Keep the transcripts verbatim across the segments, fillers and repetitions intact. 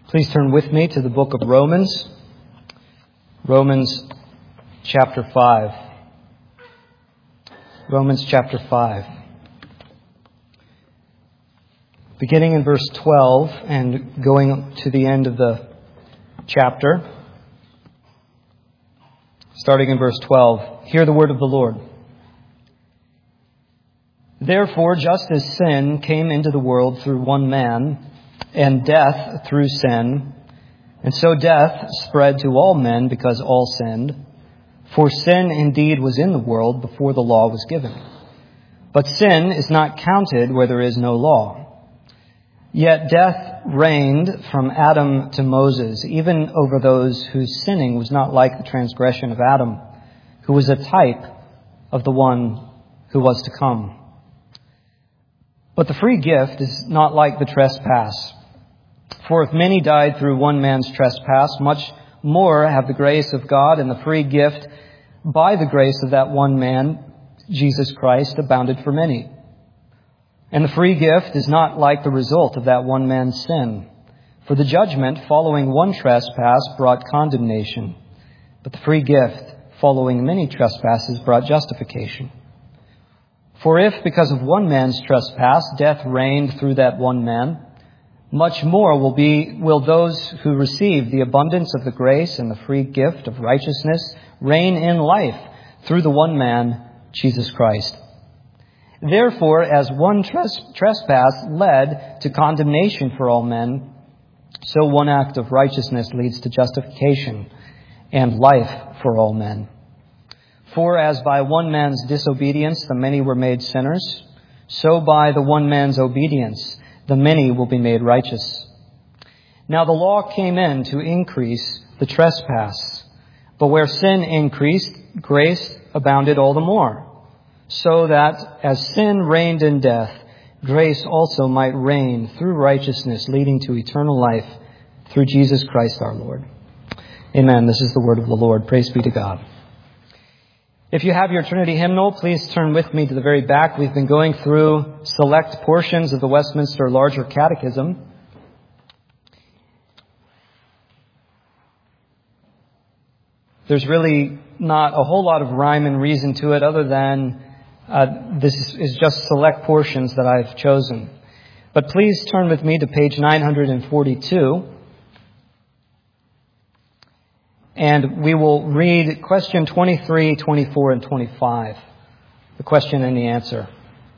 Please turn with me to the book of Romans, Romans chapter five. Romans chapter five. Beginning in verse twelve and going to the end of the chapter. Starting in verse twelve. Hear the word of the Lord. Therefore, just as sin came into the world through one man, and death through sin, and so death spread to all men because all sinned. For sin indeed was in the world before the law was given. But sin is not counted where there is no law. Yet death reigned from Adam to Moses, even over those whose sinning was not like the transgression of Adam, who was a type of the one who was to come. But the free gift is not like the trespass. For if many died through one man's trespass, much more have the grace of God and the free gift by the grace of that one man, Jesus Christ, abounded for many. And the free gift is not like the result of that one man's sin. For the judgment following one trespass brought condemnation, but the free gift following many trespasses brought justification. For if, because of one man's trespass, death reigned through that one man, much more will be will those who receive the abundance of the grace and the free gift of righteousness reign in life through the one man, Jesus Christ. Therefore, as one tres- trespass led to condemnation for all men, so one act of righteousness leads to justification and life for all men. For as by one man's disobedience the many were made sinners, so by the one man's obedience the many will be made righteous. Now the law came in to increase the trespass, but where sin increased, grace abounded all the more, so that as sin reigned in death, grace also might reign through righteousness, leading to eternal life through Jesus Christ our Lord. Amen. This is the word of the Lord. Praise be to God. If you have your Trinity hymnal, please turn with me to the very back. We've been going through select portions of the Westminster Larger Catechism. There's really not a whole lot of rhyme and reason to it other than uh, this is just select portions that I've chosen. But please turn with me to page nine forty-two. And we will read question twenty-three, twenty-four, and twenty-five. The question and the answer.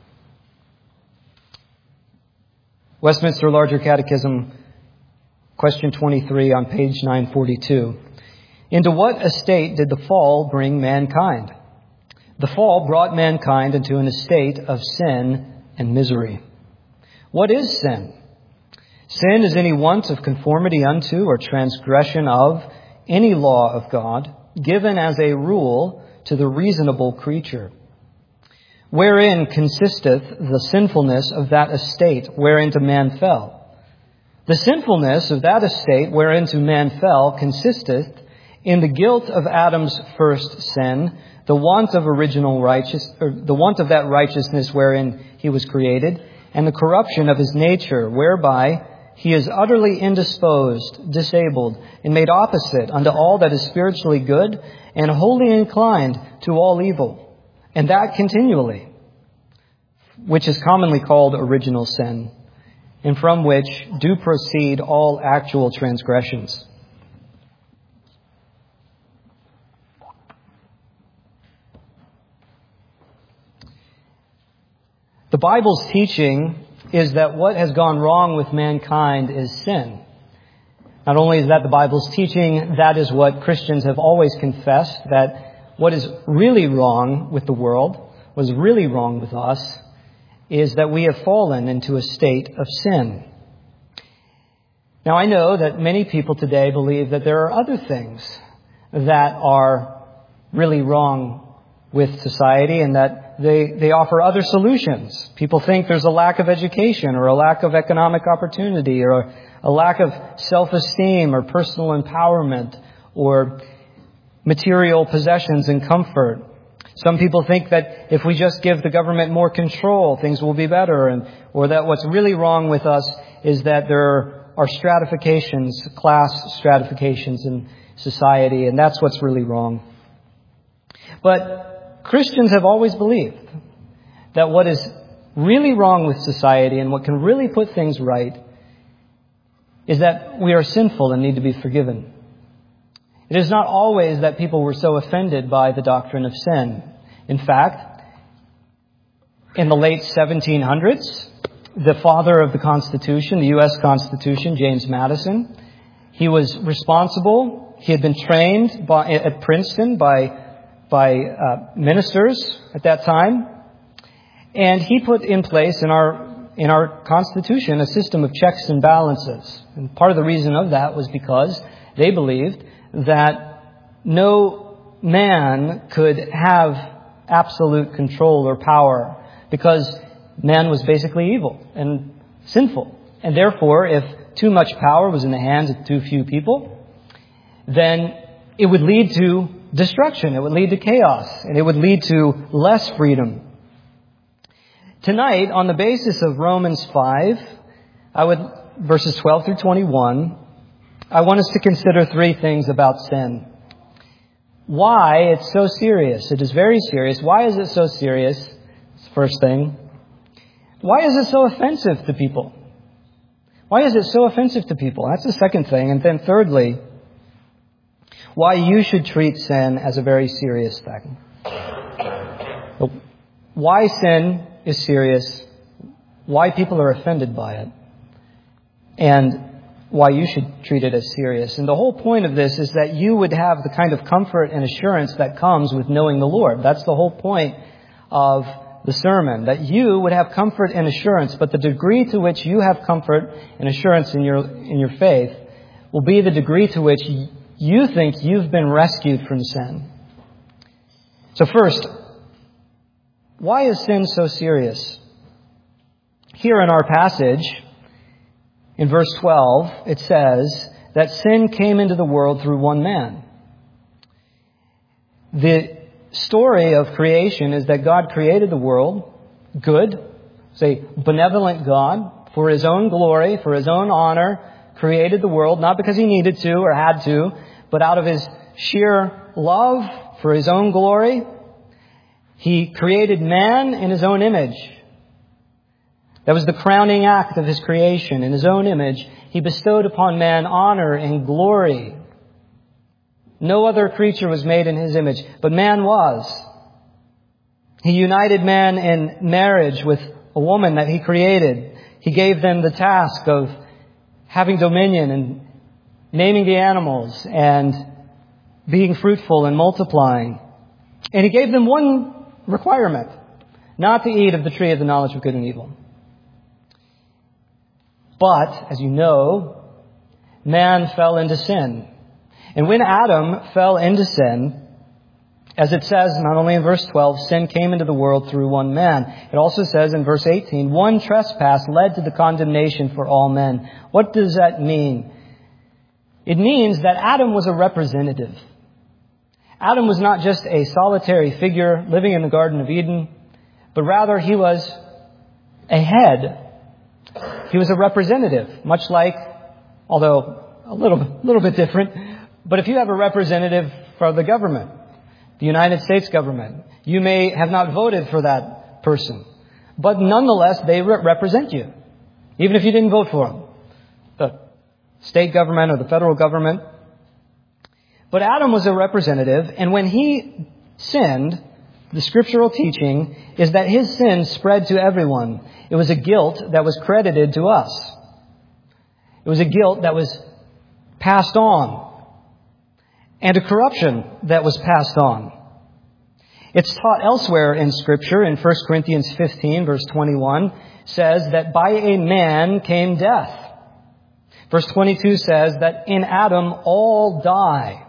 Westminster Larger Catechism, question twenty-three on page nine forty-two. Into what estate did the fall bring mankind? The fall brought mankind into an estate of sin and misery. What is sin? Sin is any want of conformity unto or transgression of any law of God, given as a rule to the reasonable creature. Wherein consisteth the sinfulness of that estate whereinto man fell? The sinfulness of that estate whereinto man fell consisteth in the guilt of Adam's first sin, the want of original righteous, or the want of that righteousness wherein he was created, and the corruption of his nature, whereby he is utterly indisposed, disabled, and made opposite unto all that is spiritually good, and wholly inclined to all evil, and that continually, which is commonly called original sin, and from which do proceed all actual transgressions. The Bible's teaching is that what has gone wrong with mankind is sin. Not only is that the Bible's teaching, that is what Christians have always confessed, that what is really wrong with the world, what is really wrong with us, is that we have fallen into a state of sin. Now, I know that many people today believe that there are other things that are really wrong with society and that they, they offer other solutions. People think there's a lack of education or a lack of economic opportunity or a, a lack of self-esteem or personal empowerment or material possessions and comfort. Some people think that if we just give the government more control, things will be better, and or that what's really wrong with us is that there are stratifications, class stratifications in society, and that's what's really wrong. But Christians have always believed that what is really wrong with society and what can really put things right is that we are sinful and need to be forgiven. It is not always that people were so offended by the doctrine of sin. In fact, in the late seventeen hundreds, the father of the Constitution, the U S Constitution, James Madison, he was responsible. He had been trained by, at Princeton by by uh, ministers at that time, and he put in place in our in our Constitution a system of checks and balances. And part of the reason of that was because they believed that no man could have absolute control or power, because man was basically evil and sinful. And therefore, if too much power was in the hands of too few people, then it would lead to destruction. It would lead to chaos. And it would lead to less freedom. Tonight, on the basis of Romans five, I would, verses twelve through twenty-one, I want us to consider three things about sin. Why it's so serious. It is very serious. Why is it so serious? It's the first thing. Why is it so offensive to people? Why is it so offensive to people? That's the second thing. And then thirdly, why you should treat sin as a very serious thing. Why sin is serious, why people are offended by it, and why you should treat it as serious. And the whole point of this is that you would have the kind of comfort and assurance that comes with knowing the Lord. That's the whole point of the sermon, that you would have comfort and assurance, but the degree to which you have comfort and assurance in your in your faith will be the degree to which you think you've been rescued from sin. So first, why is sin so serious? Here in our passage, in verse twelve, it says that sin came into the world through one man. The story of creation is that God created the world good, it's a benevolent God, for His own glory, for His own honor, created the world, not because He needed to or had to, but out of His sheer love for His own glory. He created man in His own image. That was the crowning act of His creation. In His own image, He bestowed upon man honor and glory. No other creature was made in His image, but man was. He united man in marriage with a woman that He created. He gave them the task of having dominion and naming the animals and being fruitful and multiplying. And He gave them one requirement, not to eat of the tree of the knowledge of good and evil. But, as you know, man fell into sin. And when Adam fell into sin, as it says not only in verse twelve, sin came into the world through one man. It also says in verse eighteen, one trespass led to the condemnation for all men. What does that mean? It means that Adam was a representative. Adam was not just a solitary figure living in the Garden of Eden, but rather he was a head. He was a representative, much like, although a little, little bit different, but if you have a representative for the government, the United States government, you may have not voted for that person, but nonetheless they re- represent you, even if you didn't vote for them. The state government or the federal government. But Adam was a representative, and when he sinned, the scriptural teaching is that his sin spread to everyone. It was a guilt that was credited to us. It was a guilt that was passed on, and a corruption that was passed on. It's taught elsewhere in Scripture, in First Corinthians fifteen, verse twenty-one, says that by a man came death. Verse twenty-two says that in Adam all die.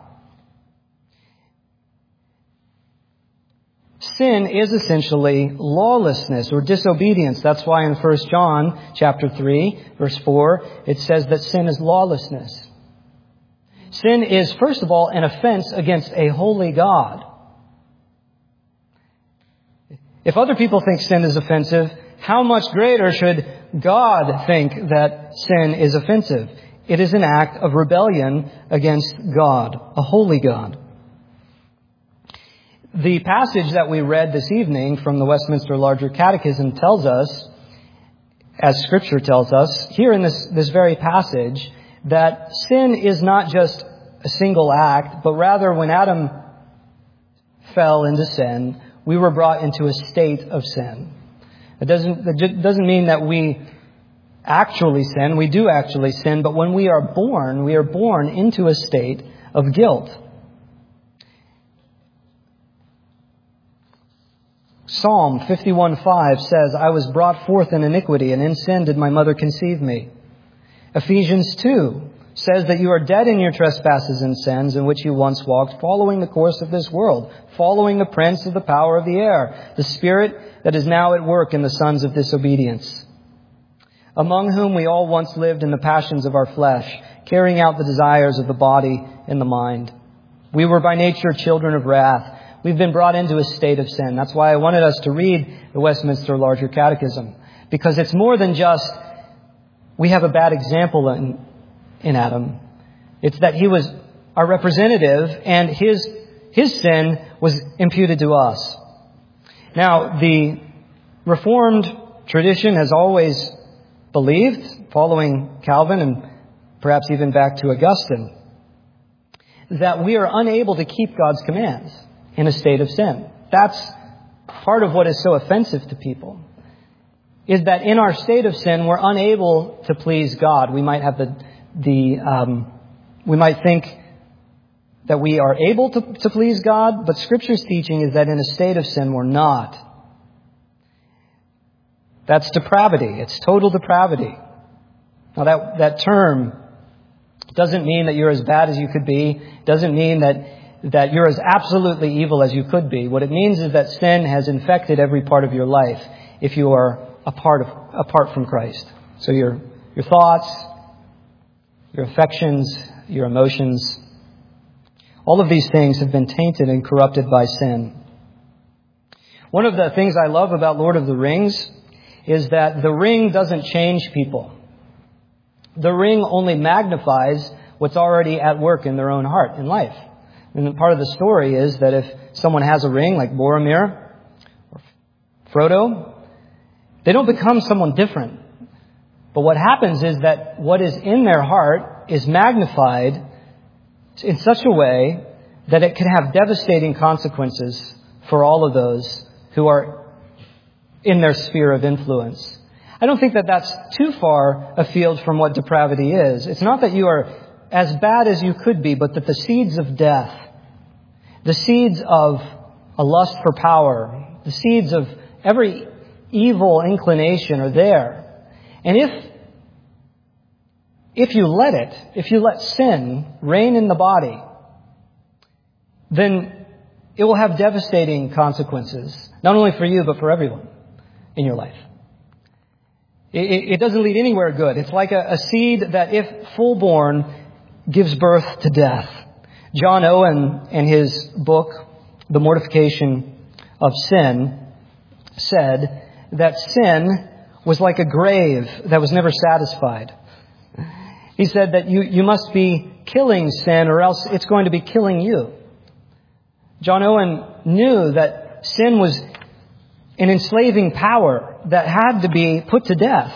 Sin is essentially lawlessness or disobedience. That's why in First John chapter three, verse four, it says that sin is lawlessness. Sin is, first of all, an offense against a holy God. If other people think sin is offensive, how much greater should God think that sin is offensive. It is an act of rebellion against God, a holy God. The passage that we read this evening from the Westminster Larger Catechism tells us, as Scripture tells us, here in this, this very passage, that sin is not just a single act, but rather when Adam fell into sin, we were brought into a state of sin. It doesn't, it doesn't mean that we actually sin. We do actually sin, but when we are born, we are born into a state of guilt. Psalm fifty-one five says, I was brought forth in iniquity, and in sin did my mother conceive me. Ephesians two says that you are dead in your trespasses and sins in which you once walked, following the course of this world, following the prince of the power of the air, the spirit that is now at work in the sons of disobedience, among whom we all once lived in the passions of our flesh, carrying out the desires of the body and the mind. We were by nature children of wrath. We've been brought into a state of sin. That's why I wanted us to read the Westminster Larger Catechism, because it's more than just we have a bad example in, in Adam. It's that he was our representative and his, his sin was imputed to us. Now, the Reformed tradition has always believed, following Calvin and perhaps even back to Augustine, that we are unable to keep God's commands in a state of sin. That's part of what is so offensive to people, is that in our state of sin, we're unable to please God. We might have the, the um, we might think that we are able to, to please God, but Scripture's teaching is that in a state of sin, we're not. That's depravity. It's total depravity. Now that, that term doesn't mean that you're as bad as you could be. Doesn't mean that, that you're as absolutely evil as you could be. What it means is that sin has infected every part of your life if you are apart, of, apart from Christ. So your, your thoughts, your affections, your emotions, all of these things have been tainted and corrupted by sin. One of the things I love about Lord of the Rings is that the ring doesn't change people. The ring only magnifies what's already at work in their own heart in life. And part of the story is that if someone has a ring like Boromir or Frodo, they don't become someone different. But what happens is that what is in their heart is magnified in such a way that it can have devastating consequences for all of those who are in their sphere of influence. I don't think that that's too far afield from what depravity is. It's not that you are as bad as you could be, but that the seeds of death, the seeds of a lust for power, the seeds of every evil inclination are there. And if If you let it, if you let sin reign in the body, then it will have devastating consequences, not only for you, but for everyone in your life. It, it doesn't lead anywhere good. It's like a, a seed that, if full-born, gives birth to death. John Owen, in his book, The Mortification of Sin, said that sin was like a grave that was never satisfied. He said that you, you must be killing sin or else it's going to be killing you. John Owen knew that sin was an enslaving power that had to be put to death.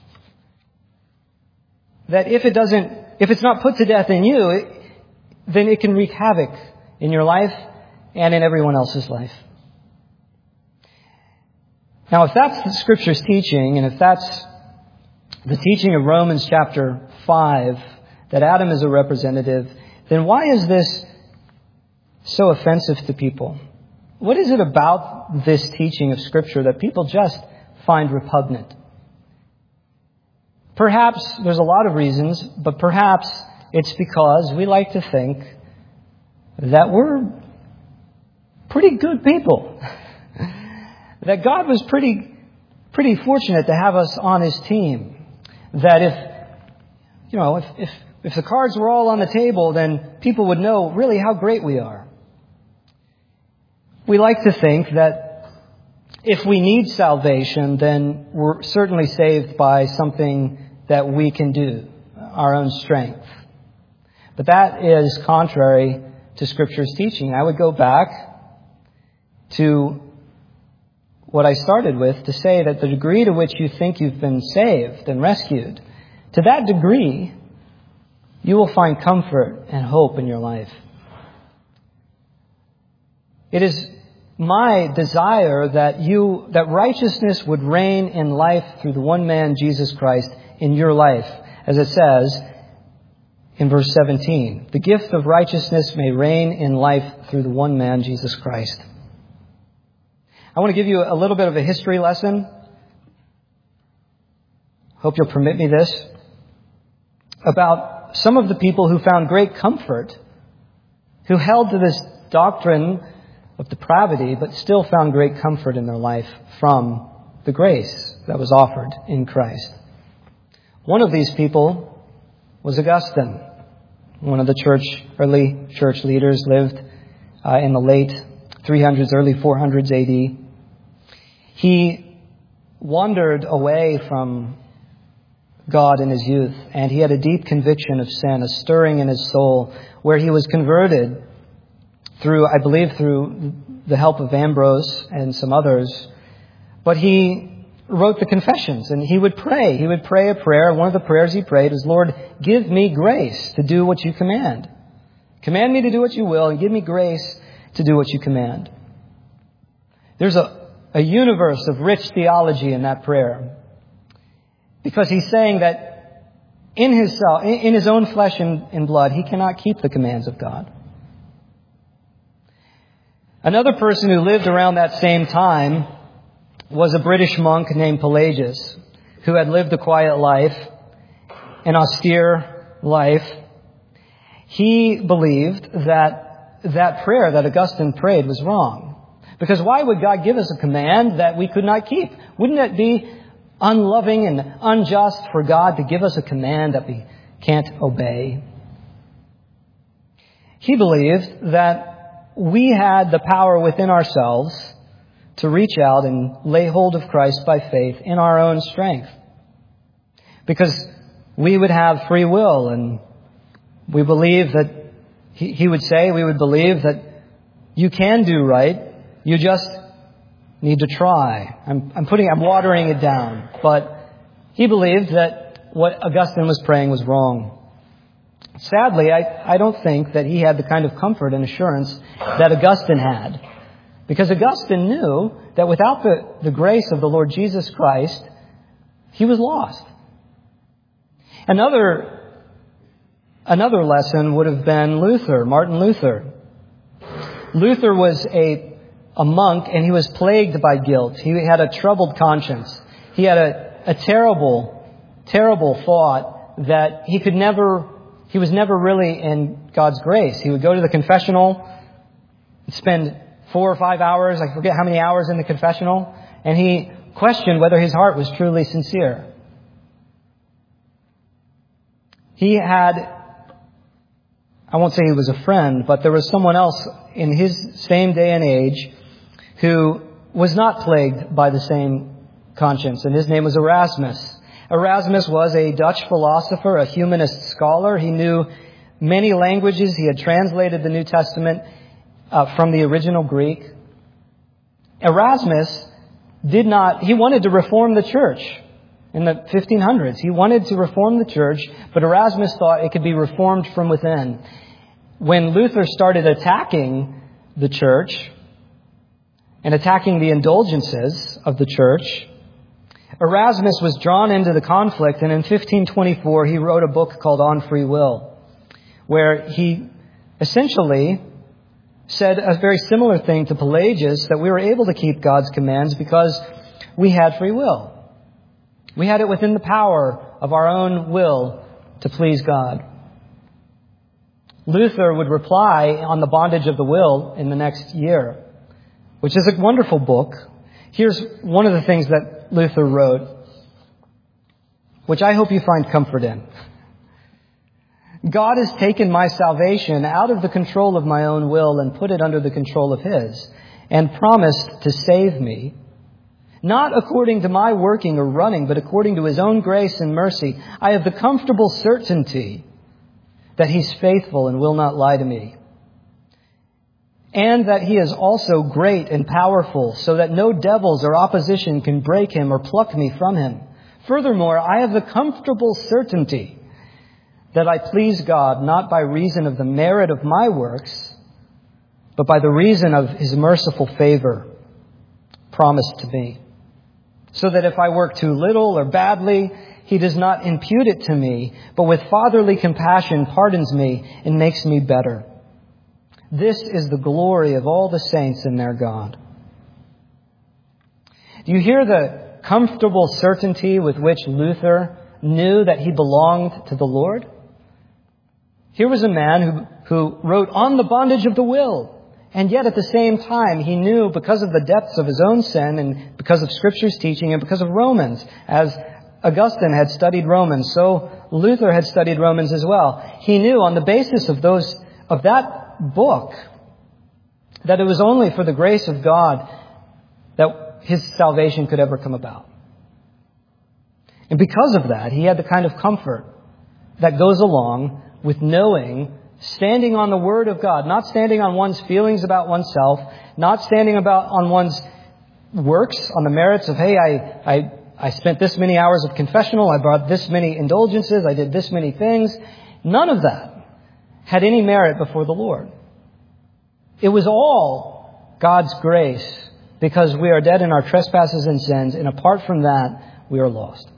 That if it doesn't, if it's not put to death in you, it, then it can wreak havoc in your life and in everyone else's life. Now, if that's the Scripture's teaching, and if that's the teaching of Romans chapter five, that Adam is a representative, then why is this so offensive to people? What is it about this teaching of Scripture that people just find repugnant? Perhaps there's a lot of reasons, but perhaps it's because we like to think that we're pretty good people. That God was pretty, pretty fortunate to have us on His team. That if, you know, if, if, if the cards were all on the table, then people would know really how great we are. We like to think that if we need salvation, then we're certainly saved by something that we can do, our own strength. But that is contrary to Scripture's teaching. I would go back to what I started with to say that the degree to which you think you've been saved and rescued, to that degree, you will find comfort and hope in your life. It is my desire that you, that righteousness would reign in life through the one man, Jesus Christ, in your life. As it says in verse seventeen, the gift of righteousness may reign in life through the one man, Jesus Christ. I want to give you a little bit of a history lesson. Hope you'll permit me this. About some of the people who found great comfort, who held to this doctrine of depravity, but still found great comfort in their life from the grace that was offered in Christ. One of these people was Augustine. One of the church, early church leaders, lived uh, in the late three hundreds, early four hundreds A D. He wandered away from God in his youth, and he had a deep conviction of sin, a stirring in his soul, where he was converted through, I believe, through the help of Ambrose and some others. But he wrote the confessions, and he would pray. He would pray a prayer. One of the prayers he prayed was, Lord, give me grace to do what you command. Command me to do what you will, and give me grace to do what you command. There's a, a universe of rich theology in that prayer, because he's saying that in his self, in his own flesh and, and blood, he cannot keep the commands of God. Another person who lived around that same time was a British monk named Pelagius, who had lived a quiet life, an austere life. He believed that that prayer that Augustine prayed was wrong. Because why would God give us a command that we could not keep? Wouldn't it be unloving and unjust for God to give us a command that we can't obey? He believed that we had the power within ourselves to reach out and lay hold of Christ by faith in our own strength. Because we would have free will, and we believe that, he, he would say, we would believe that you can do right, you just need to try. I'm, I'm putting, I'm watering it down. But he believed that what Augustine was praying was wrong. Sadly, I, I don't think that he had the kind of comfort and assurance that Augustine had. Because Augustine knew that without the, the grace of the Lord Jesus Christ, he was lost. Another, another lesson would have been Luther, Martin Luther. Luther was a, a monk, and he was plagued by guilt. He had a troubled conscience. He had a, a terrible, terrible thought that he could never... He was never really in God's grace. He would go to the confessional, spend four or five hours, I forget how many hours in the confessional, and he questioned whether his heart was truly sincere. He had, I won't say he was a friend, but there was someone else in his same day and age who was not plagued by the same conscience, and his name was Erasmus. Erasmus was a Dutch philosopher, a humanist scholar. He knew many languages. He had translated the New Testament uh, from the original Greek. Erasmus did not, he wanted to reform the church in the fifteen hundreds. He wanted to reform the church, but Erasmus thought it could be reformed from within. When Luther started attacking the church and attacking the indulgences of the church, Erasmus was drawn into the conflict, and in fifteen twenty-four he wrote a book called On Free Will, where he essentially said a very similar thing to Pelagius, that we were able to keep God's commands because we had free will. We had it within the power of our own will to please God. Luther would reply on the bondage of the will in the next year, which is a wonderful book. Here's one of the things that Luther wrote, which I hope you find comfort in. God has taken my salvation out of the control of my own will and put it under the control of His, and promised to save me Not according to my working or running, but according to His own grace and mercy. I have the comfortable certainty that He's faithful and will not lie to me. And that He is also great and powerful, so that no devils or opposition can break Him or pluck me from Him. Furthermore, I have the comfortable certainty that I please God not by reason of the merit of my works, but by the reason of His merciful favor promised to me. So that if I work too little or badly, He does not impute it to me, but with fatherly compassion pardons me and makes me better. This is the glory of all the saints in their God. Do you hear the comfortable certainty with which Luther knew that he belonged to the Lord? Here was a man who, who wrote on the bondage of the will. And yet at the same time, he knew because of the depths of his own sin and because of Scripture's teaching and because of Romans, as Augustine had studied Romans, so Luther had studied Romans as well. He knew on the basis of those, of that book, that it was only for the grace of God that his salvation could ever come about. And because of that, he had the kind of comfort that goes along with knowing, standing on the Word of God, not standing on one's feelings about oneself, not standing about on one's works, on the merits of, hey, I, I, I spent this many hours of confessional, I brought this many indulgences, I did this many things. None of that had any merit before the Lord. It was all God's grace, because we are dead in our trespasses and sins, and apart from that, we are lost.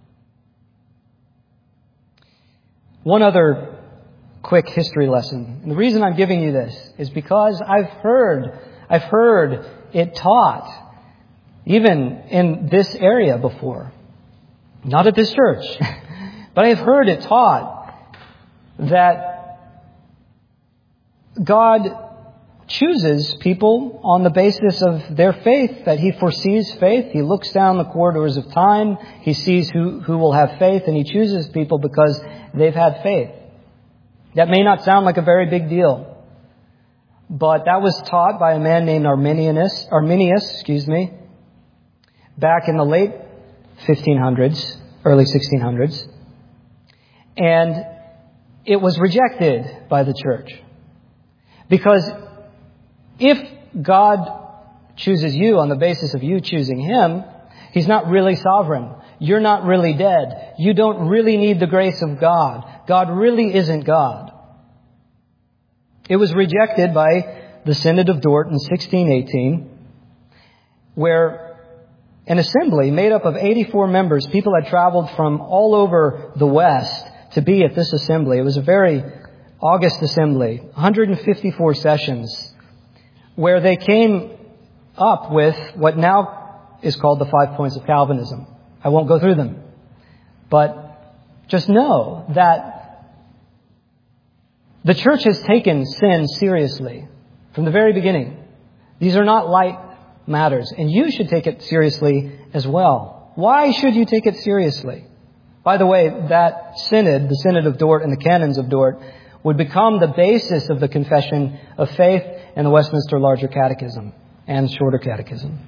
One other quick history lesson. And the reason I'm giving you this is because I've heard, I've heard it taught, even in this area before. Not at this church, but I've heard it taught that God chooses people on the basis of their faith, that He foresees faith. He looks down the corridors of time. He sees who, who will have faith, and He chooses people because they've had faith. That may not sound like a very big deal, but that was taught by a man named Arminius, Arminius, excuse me, back in the late fifteen hundreds, early sixteen hundreds. And it was rejected by the church. Because if God chooses you on the basis of you choosing Him, He's not really sovereign. You're not really dead. You don't really need the grace of God. God really isn't God. It was rejected by the Synod of Dort in sixteen eighteen, where an assembly made up of eighty-four members, people had traveled from all over the West to be at this assembly. It was a very august assembly, one hundred fifty-four sessions, where they came up with what now is called the five points of Calvinism. I won't go through them. But just know that the church has taken sin seriously from the very beginning. These are not light matters, and you should take it seriously as well. Why should you take it seriously? By the way, that synod, the Synod of Dort and the Canons of Dort, would become the basis of the Confession of Faith and the Westminster Larger Catechism and Shorter Catechism.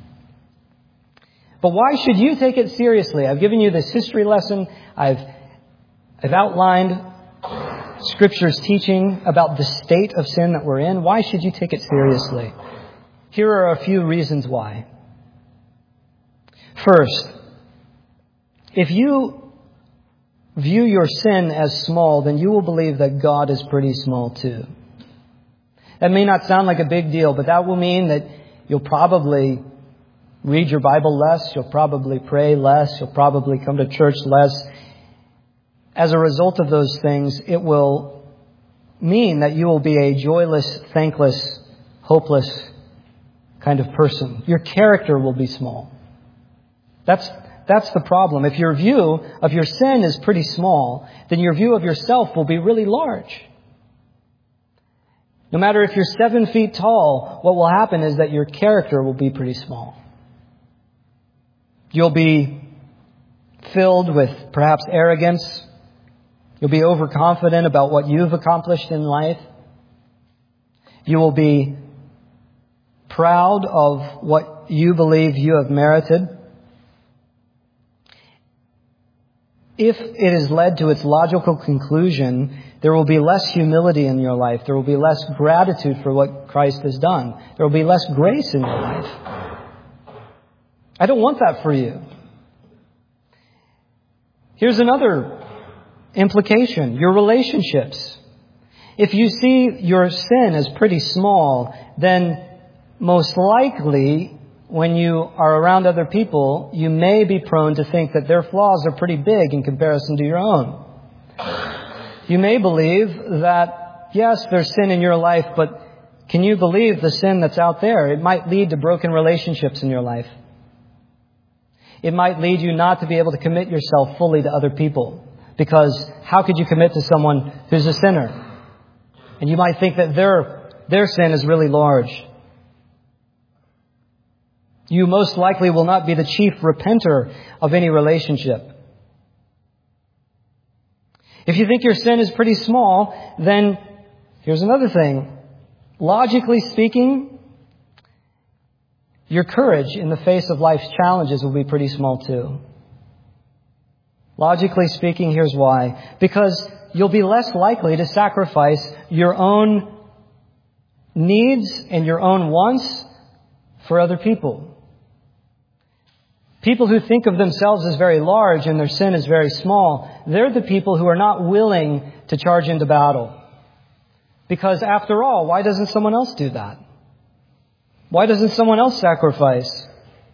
But why should you take it seriously? I've given you this history lesson. I've, I've outlined Scripture's teaching about the state of sin that we're in. Why should you take it seriously? Here are a few reasons why. First, if you view your sin as small, then you will believe that God is pretty small too. That may not sound like a big deal, but that will mean that you'll probably read your Bible less, you'll probably pray less, you'll probably come to church less. As a result of those things, it will mean that you will be a joyless, thankless, hopeless kind of person. Your character will be small. That's That's the problem. If your view of your sin is pretty small, then your view of yourself will be really large. No matter if you're seven feet tall, what will happen is that your character will be pretty small. You'll be filled with perhaps arrogance. You'll be overconfident about what you've accomplished in life. You will be proud of what you believe you have merited, if it is led to its logical conclusion, there will be less humility in your life. There will be less gratitude for what Christ has done. There will be less grace in your life. I don't want that for you. Here's another implication. Your relationships. If you see your sin as pretty small, then most likely when you are around other people, you may be prone to think that their flaws are pretty big in comparison to your own. You may believe that, yes, there's sin in your life, but can you believe the sin that's out there? It might lead to broken relationships in your life. It might lead you not to be able to commit yourself fully to other people. Because how could you commit to someone who's a sinner? And you might think that their, their sin is really large. You most likely will not be the chief repenter of any relationship. If you think your sin is pretty small, then here's another thing. Logically speaking, your courage in the face of life's challenges will be pretty small too. Logically speaking, here's why. Because you'll be less likely to sacrifice your own needs and your own wants for other people. People who think of themselves as very large and their sin is very small, they're the people who are not willing to charge into battle. Because after all, why doesn't someone else do that? Why doesn't someone else sacrifice?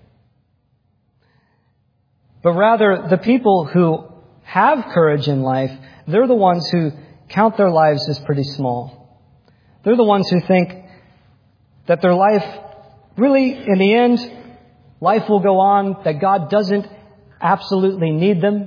But rather, the people who have courage in life, they're the ones who count their lives as pretty small. They're the ones who think that their life, really, in the end, life will go on, that God doesn't absolutely need them.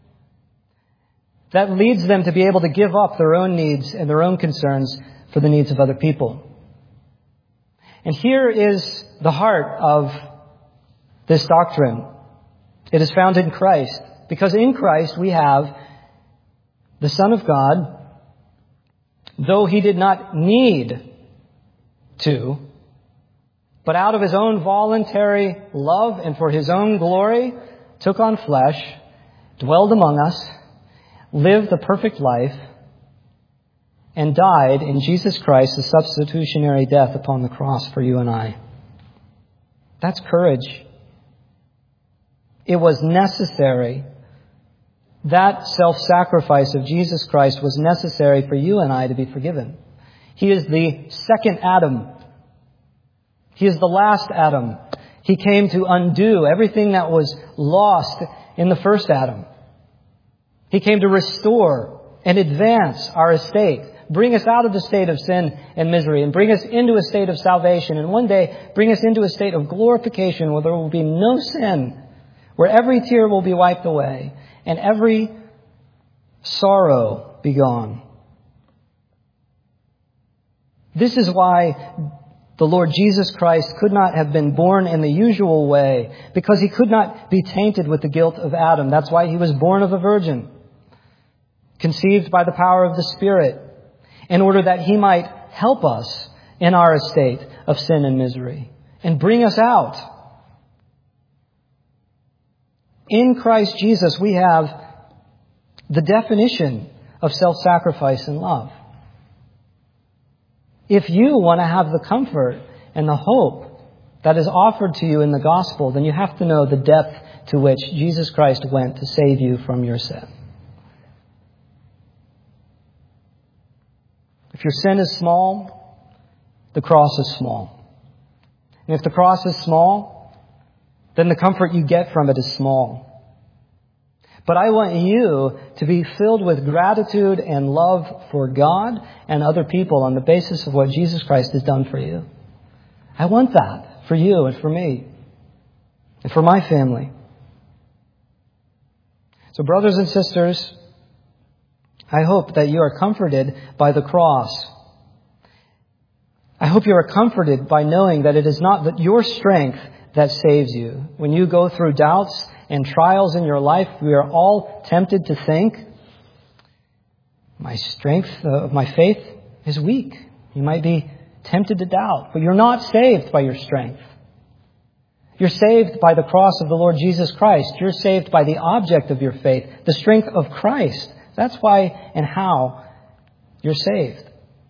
That leads them to be able to give up their own needs and their own concerns for the needs of other people. And here is the heart of this doctrine. It is found in Christ. Because in Christ we have the Son of God, though He did not need to, but out of His own voluntary love and for His own glory, took on flesh, dwelled among us, lived the perfect life, and died in Jesus Christ, the substitutionary death upon the cross for you and I. That's courage. It was necessary. That self-sacrifice of Jesus Christ was necessary for you and I to be forgiven. He is the second Adam. He is the last Adam. He came to undo everything that was lost in the first Adam. He came to restore and advance our estate, bring us out of the state of sin and misery, and bring us into a state of salvation, and one day bring us into a state of glorification where there will be no sin, where every tear will be wiped away, and every sorrow be gone. This is why the Lord Jesus Christ could not have been born in the usual way, because He could not be tainted with the guilt of Adam. That's why He was born of a virgin, conceived by the power of the Spirit, in order that He might help us in our estate of sin and misery and bring us out. In Christ Jesus, we have the definition of self-sacrifice and love. If you want to have the comfort and the hope that is offered to you in the gospel, then you have to know the depth to which Jesus Christ went to save you from your sin. If your sin is small, the cross is small. And if the cross is small, then the comfort you get from it is small. But I want you to be filled with gratitude and love for God and other people on the basis of what Jesus Christ has done for you. I want that for you and for me and for my family. So brothers and sisters, I hope that you are comforted by the cross. I hope you are comforted by knowing that it is not that your strength that saves you. When you go through doubts and trials in your life, we are all tempted to think, my strength of my faith is weak. You might be tempted to doubt. But you're not saved by your strength. You're saved by the cross of the Lord Jesus Christ. You're saved by the object of your faith, the strength of Christ. That's why and how you're saved.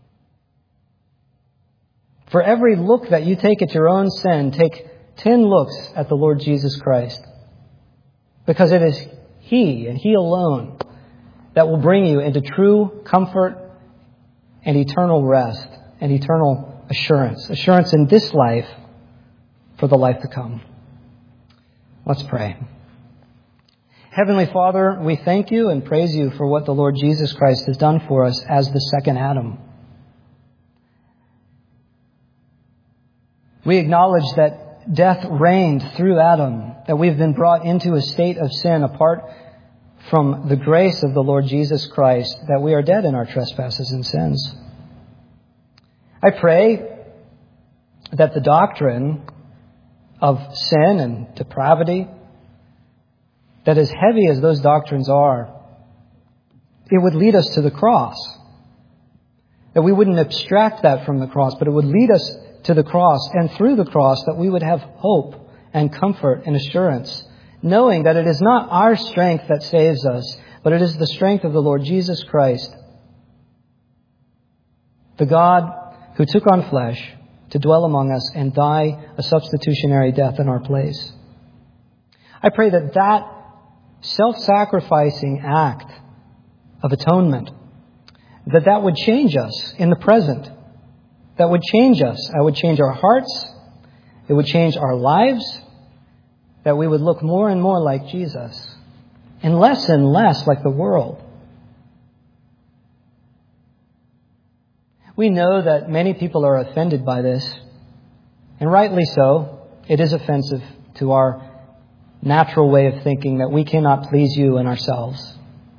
For every look that you take at your own sin, take ten looks at the Lord Jesus Christ. Because it is He and He alone that will bring you into true comfort and eternal rest and eternal assurance. Assurance in this life for the life to come. Let's pray. Heavenly Father, we thank you and praise you for what the Lord Jesus Christ has done for us as the second Adam. We acknowledge that death reigned through Adam, that we've been brought into a state of sin apart from the grace of the Lord Jesus Christ, that we are dead in our trespasses and sins. I pray that the doctrine of sin and depravity, that as heavy as those doctrines are, it would lead us to the cross. That we wouldn't abstract that from the cross, but it would lead us to the cross, and through the cross that we would have hope and comfort and assurance, knowing that it is not our strength that saves us, but it is the strength of the Lord Jesus Christ, the God who took on flesh to dwell among us and die a substitutionary death in our place. I pray that that self-sacrificing act of atonement, that that would change us in the present. That would change us. That would change our hearts. It would change our lives. That we would look more and more like Jesus and less and less like the world. We know that many people are offended by this, and rightly so. It is offensive to our natural way of thinking that we cannot please you and ourselves.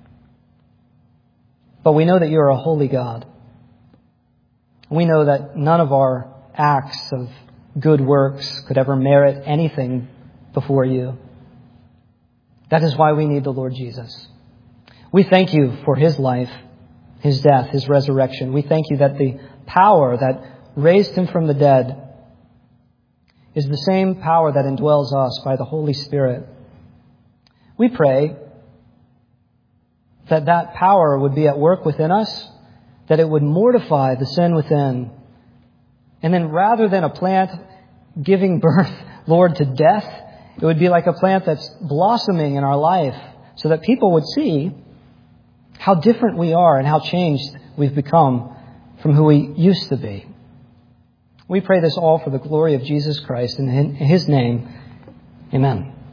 But we know that you are a holy God. We know that none of our acts of good works could ever merit anything before you. That is why we need the Lord Jesus. We thank you for His life, His death, His resurrection. We thank you that the power that raised Him from the dead is the same power that indwells us by the Holy Spirit. We pray that that power would be at work within us, that it would mortify the sin within. And then rather than a plant giving birth, Lord, to death, it would be like a plant that's blossoming in our life so that people would see how different we are and how changed we've become from who we used to be. We pray this all for the glory of Jesus Christ. In His name, amen.